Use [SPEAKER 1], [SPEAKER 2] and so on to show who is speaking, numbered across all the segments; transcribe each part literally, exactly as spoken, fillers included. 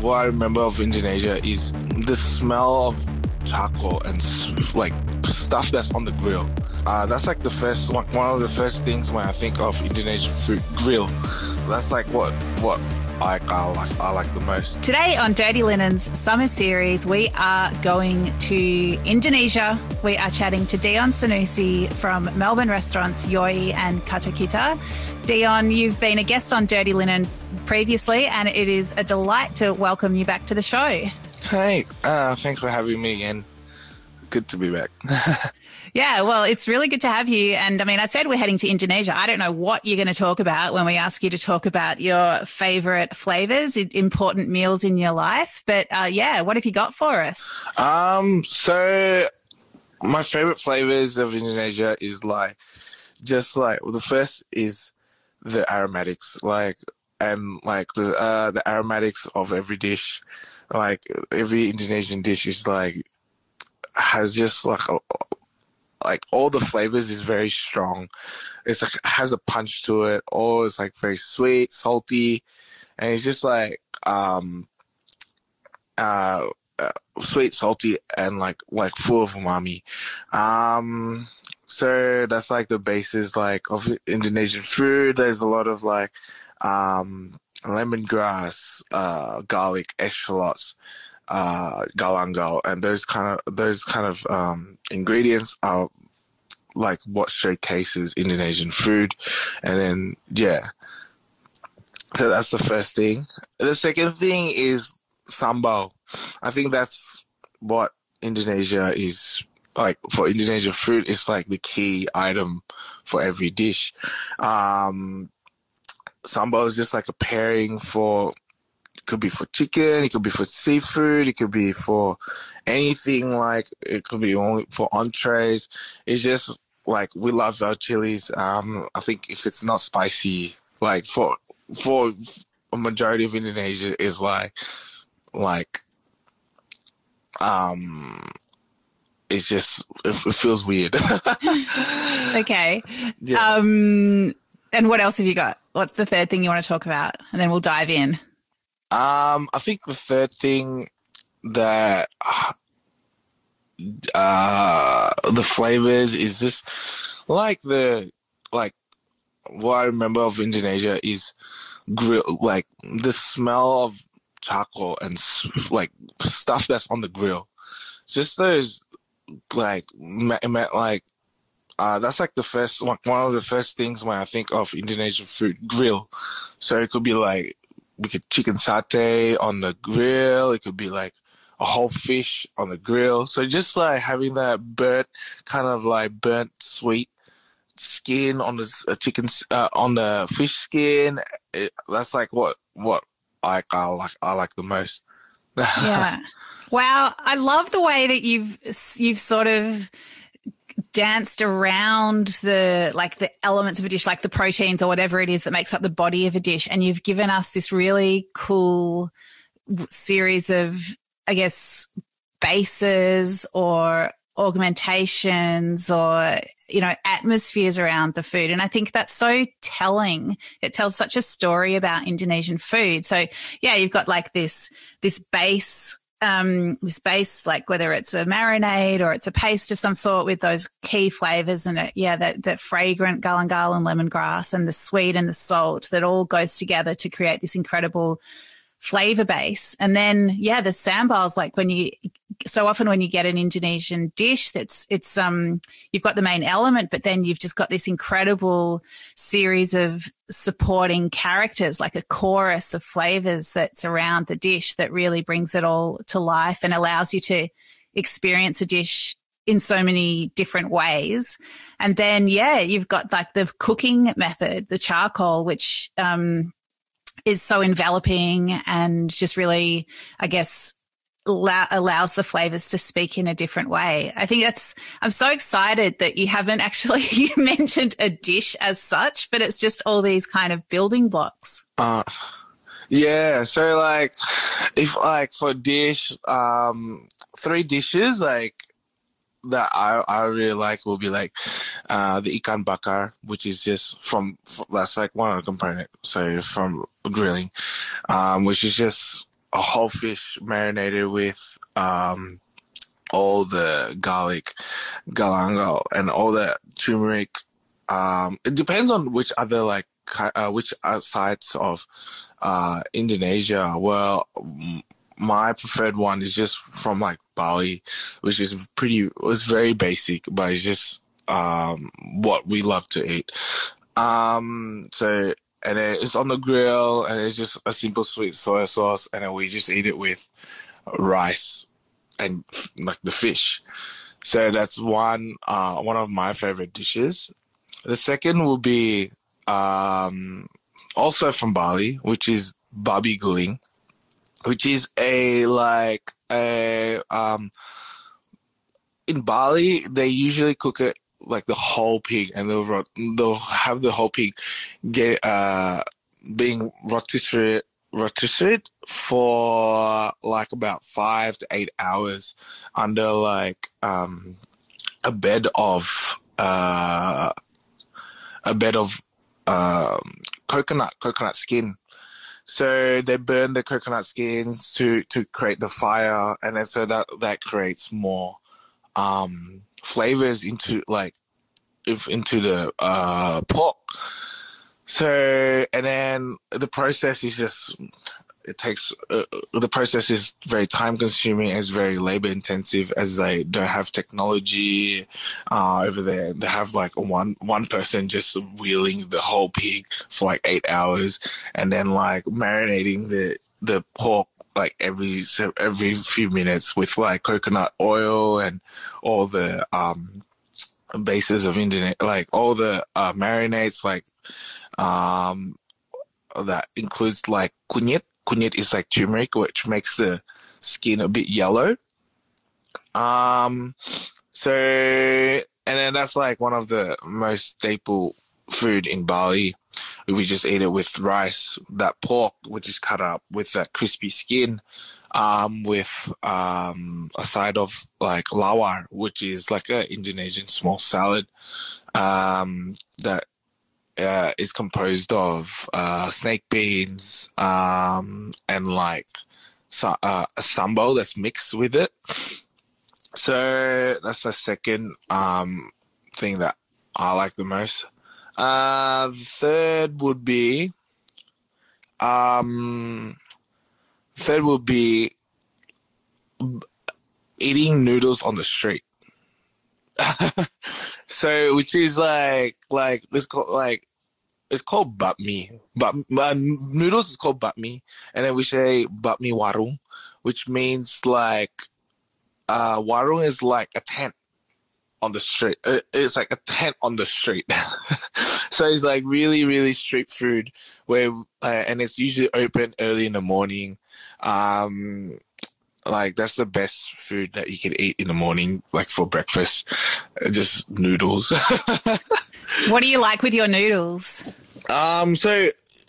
[SPEAKER 1] what I remember of Indonesia is the smell of charcoal and like stuff that's on the grill. Uh, that's like the first one, one of the first things when I think of Indonesian food, grill. That's like what what I, I like I like the most.
[SPEAKER 2] Today on Dirty Linen's Summer Series, we are going to Indonesia. We are chatting to Dion Sanusi from Melbourne restaurants Yoi and Katakita. Dion, you've been a guest on Dirty Linen previously, and it is a delight to welcome you back to the show.
[SPEAKER 1] Hey, uh, thanks for having me again. Good to be back.
[SPEAKER 2] Yeah, well, it's really good to have you. And I mean, I said we're heading to Indonesia. I don't know what you're going to talk about when we ask you to talk about your favorite flavors, important meals in your life. But uh, yeah, what have you got for us?
[SPEAKER 1] Um, so my favorite flavors of Indonesia is like, just like, well, the first is the aromatics, like, and like the uh, the aromatics of every dish. Like every Indonesian dish is like, has just like a, like all the flavors is very strong. It's like has a punch to it, or it's like very sweet, salty, and it's just like um uh, uh sweet, salty, and like like full of umami. Um, so that's like the basis like of Indonesian food. There's a lot of like um lemongrass, uh, garlic, eschalots, uh, galangal, and those kind of those kind of um, ingredients are like what showcases Indonesian food. And then yeah, so that's the first thing. The second thing is sambal. I think that's what Indonesia is like for Indonesian food. It's like the key item for every dish. Um, Sambal is just like a pairing for, it could be for chicken, it could be for seafood, it could be for anything, like it could be only for entrees. It's just like, we love our chilies. Um, I think if it's not spicy, like for for a majority of Indonesia is like, like, um, it's just, it, it feels weird.
[SPEAKER 2] Okay.
[SPEAKER 1] Yeah.
[SPEAKER 2] Um, and what else have you got? What's the third thing you want to talk about? And then we'll dive in.
[SPEAKER 1] Um, I think the third thing that uh, the flavors is just like the like what I remember of Indonesia is grill, like the smell of charcoal and like stuff that's on the grill. Just those like like. Uh, that's like the first one, one of the first things when I think of Indonesian food, grill. So it could be like, we could chicken satay on the grill. It could be like a whole fish on the grill. So just like having that burnt, kind of like burnt sweet skin on the uh, chicken, uh, on the fish skin. It, that's like what, what I, I like, I like the most.
[SPEAKER 2] Yeah. Wow. I love the way that you've, you've sort of danced around the like the elements of a dish, like the proteins or whatever it is that makes up the body of a dish, and you've given us this really cool series of, I guess, bases or augmentations or, you know, atmospheres around the food. And I think that's so telling. It tells such a story about Indonesian food. So yeah, you've got like this this base Um, this base, like whether it's a marinade or it's a paste of some sort with those key flavors in it. Yeah, that, that fragrant galangal and lemongrass and the sweet and the salt that all goes together to create this incredible flavor base. And then, yeah, the sambals, like when you, so often when you get an Indonesian dish that's, it's, um, you've got the main element, but then you've just got this incredible series of supporting characters, like a chorus of flavors that's around the dish that really brings it all to life and allows you to experience a dish in so many different ways. And then, yeah, you've got like the cooking method, the charcoal, which, um, is so enveloping and just really, I guess, allow, allows the flavors to speak in a different way. I think that's, I'm so excited that you haven't actually you mentioned a dish as such, but it's just all these kind of building blocks.
[SPEAKER 1] Uh, yeah. So like, if like for dish, um, three dishes, like, that I, I really like will be like uh, the ikan bakar, which is just from, that's like one of the components, so from grilling, um, which is just a whole fish marinated with um all the garlic, galangal, and all the turmeric. Um, it depends on which other like ki- uh, which uh, sides of uh, Indonesia. Well, m- my preferred one is just from like Bali, which is pretty. Was very basic, but it's just um, what we love to eat. Um, so and then it's on the grill, and it's just a simple sweet soy sauce, and then we just eat it with rice and like the fish. So that's one uh one of my favorite dishes. The second will be um also from Bali, which is babi guling, which is a like a um in Bali they usually cook it like the whole pig, and they'll rot- they'll have the whole pig get uh being rotisserie rotisserie for like about five to eight hours under like um a bed of uh a bed of um coconut coconut skin. So they burn the coconut skins to to create the fire, and then so that that creates more um flavors into like if into the uh pork. So and then the process is just it takes uh, the process is very time consuming. It's very labor intensive as they don't have technology uh, over there. They have like one one person just wheeling the whole pig for like eight hours, and then like marinating the the pork like every se- every few minutes with like coconut oil and all the um bases of Indian like all the uh, marinades like um that includes like kunyit. Kunyit is like turmeric, which makes the skin a bit yellow. Um, so and then that's like one of the most staple food in Bali. We just eat it with rice. That pork, which is cut up with that crispy skin, um, with um a side of like lawar, which is like an Indonesian small salad, um, that uh, is composed of uh, snake beans um, and like so, uh, a sambal that's mixed with it. So that's the second um, thing that I like the most. Uh, the third would be um, third would be eating noodles on the street. So which is like like it's called like it's called bap mi. But uh, noodles is called bap mi, and then we say bap mi warung, which means like uh, warung is like a tent on the street. Uh, It's like a tent on the street. So it's like really, really street food where, uh, and it's usually open early in the morning. Um, like that's the best food that you can eat in the morning, like for breakfast. Uh, Just noodles.
[SPEAKER 2] What do you like with your noodles?
[SPEAKER 1] um, so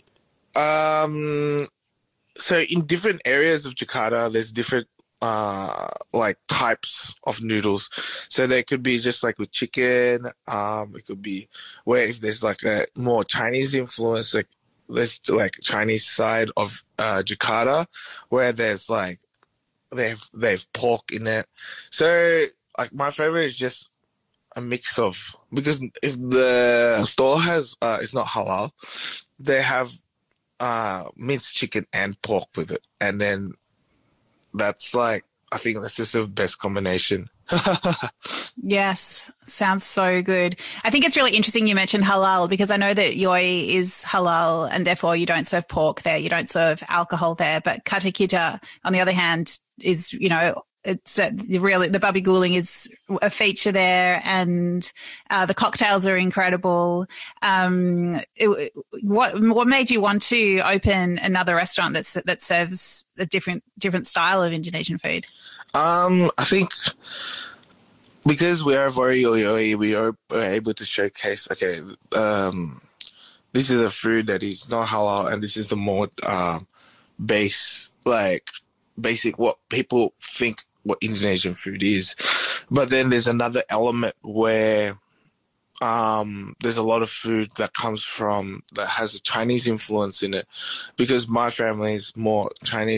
[SPEAKER 1] Um, so in different areas of Jakarta, there's different uh like types of noodles. So there could be just like with chicken. Um, it could be where if there's like a more Chinese influence, like there's like Chinese side of uh Jakarta, where there's like they've they've pork in it. So like my favorite is just a mix of because if the store has uh it's not halal, they have uh minced chicken and pork with it, and then that's like I think that's just the best combination.
[SPEAKER 2] Yes, sounds so good. I think it's really interesting you mentioned halal because I know that Yoi is halal and therefore you don't serve pork there, you don't serve alcohol there. But katakita, on the other hand, is, you know, it's uh, really the babi guling is a feature there, and uh, the cocktails are incredible. Um, it, what what made you want to open another restaurant that's that serves a different different style of Indonesian food?
[SPEAKER 1] um I think because we are very Yoi, we are able to showcase okay, um this is a food that is not halal, and this is the more uh, base like basic what people think what Indonesian food is. But then there's another element where um, there's a lot of food that comes from that has a Chinese influence in it, because my family is more Chinese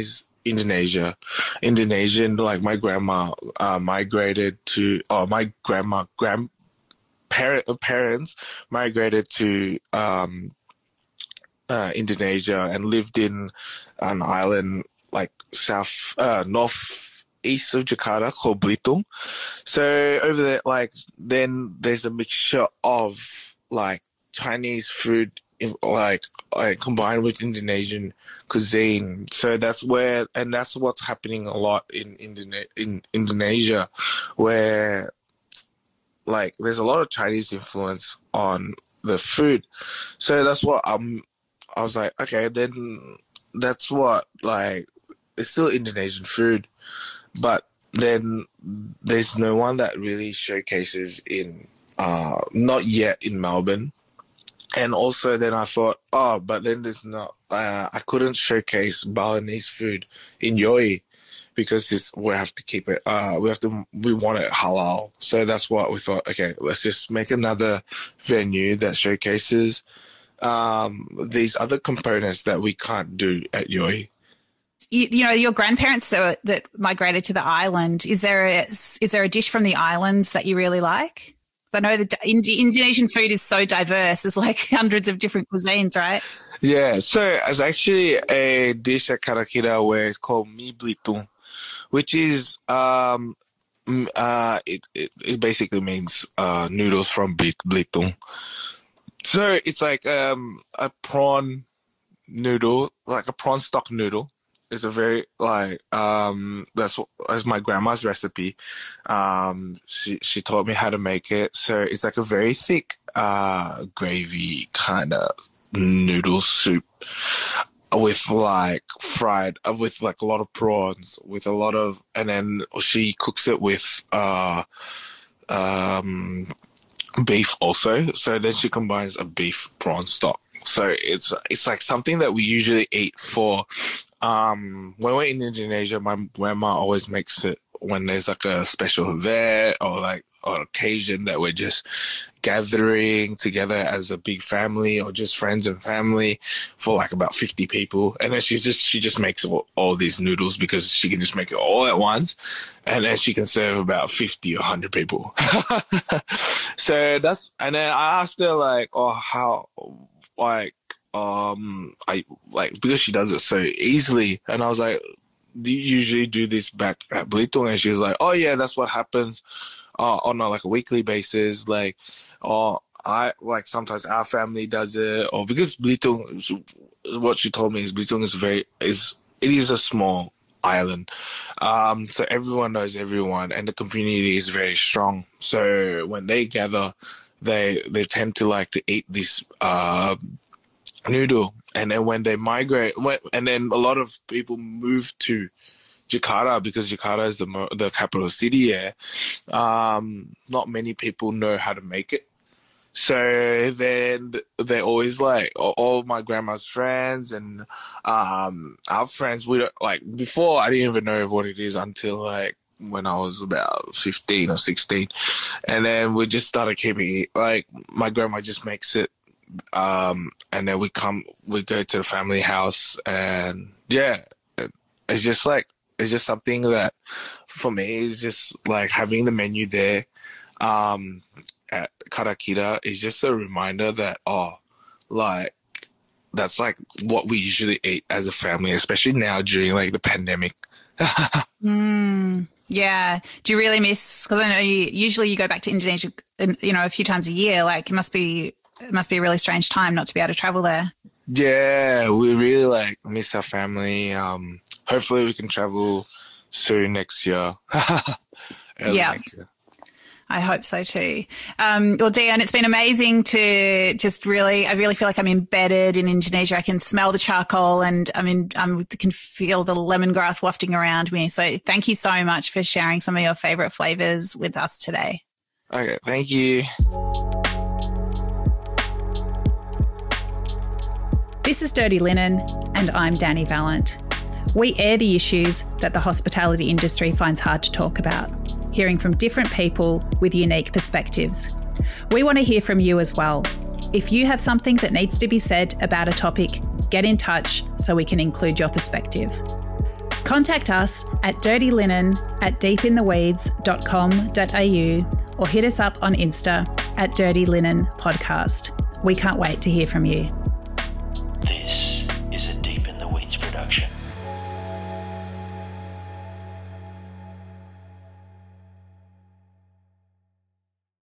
[SPEAKER 1] Indonesia. Indonesian, like my grandma uh, migrated to, or my grandma, grandparent parents migrated to um, uh, Indonesia and lived in an island like south, uh, north east of Jakarta called Belitung. So over there, like then there's a mixture of like Chinese food, like, like combined with Indonesian cuisine. So that's where, and that's what's happening a lot in Indone- in Indonesia, where like there's a lot of Chinese influence on the food. So that's what I'm. I was like, okay, then that's what like it's still Indonesian food, but then there's no one that really showcases in uh not yet in Melbourne. And also then I thought, oh, but then there's not, uh, I couldn't showcase Balinese food in Yoi because this, we have to keep it, uh, we have to, we want it halal. So that's what we thought, okay, let's just make another venue that showcases um, these other components that we can't do at Yoi.
[SPEAKER 2] You, you know, your grandparents so, that migrated to the island, is there a, is there a dish from the islands that you really like? I know the Indonesian food is so diverse. There's like hundreds of different cuisines, right?
[SPEAKER 1] Yeah. So it's actually a dish at Karakida where it's called mie Belitung, which is, um, uh, it, it, it basically means, uh, noodles from Belitung. So it's like, um, a prawn noodle, like a prawn stock noodle. It's a very like um that's that's my grandma's recipe. Um, she she taught me how to make it. So it's like a very thick uh gravy kind of noodle soup with like fried uh, with like a lot of prawns with a lot of, and then she cooks it with uh um beef also. So then she combines a beef prawn stock. So it's it's like something that we usually eat for. Um, when we're in Indonesia, my grandma always makes it when there's like a special event or like or occasion that we're just gathering together as a big family or just friends and family for like about fifty people. And then she just, she just makes all, all these noodles because she can just make it all at once. And then she can serve about fifty or one hundred people. So that's, and then I asked her like, oh, how, like, um I like because she does it so easily, and I was like, do you usually do this back at Belitung? And she was like, oh yeah, that's what happens uh, on a, like a weekly basis, like or I like sometimes our family does it, or because Belitung, what she told me is Belitung is very is it is a small island, um so everyone knows everyone and the community is very strong. So when they gather, they they tend to like to eat this uh noodle, and then when they migrate, when, and then a lot of people move to Jakarta because Jakarta is the the capital city. Yeah, um, not many people know how to make it. So then they're always like all my grandma's friends and um, our friends. We don't, like before I didn't even know what it is until like when I was about fifteen or sixteen, and then we just started keeping it. Like my grandma just makes it. Um, and then we come, we go to the family house, and yeah, it's just like, it's just something that for me is just like having the menu there, um, at Karakida is just a reminder that, oh, like, that's like what we usually eat as a family, especially now during like the pandemic.
[SPEAKER 2] mm, yeah. Do you really miss, because I know you, usually you go back to Indonesia, you know, a few times a year, like it must be, It must be a really strange time not to be able to travel there.
[SPEAKER 1] Yeah, we really like miss our family. Um, hopefully we can travel soon next year.
[SPEAKER 2] Yeah,
[SPEAKER 1] next year.
[SPEAKER 2] I hope so too. Um, well, Dion, it's been amazing to just really, I really feel like I'm embedded in Indonesia. I can smell the charcoal and I mean, I can feel the lemongrass wafting around me. So thank you so much for sharing some of your favorite flavors with us today.
[SPEAKER 1] Okay, thank you.
[SPEAKER 2] This is Dirty Linen, and I'm Danny Vallant. We air the issues that the hospitality industry finds hard to talk about, hearing from different people with unique perspectives. We want to hear from you as well. If you have something that needs to be said about a topic, get in touch so we can include your perspective. Contact us at dirtylinen at deepintheweeds dot com dot a u or hit us up on Insta at Dirty Linen Podcast. We can't wait to hear from you.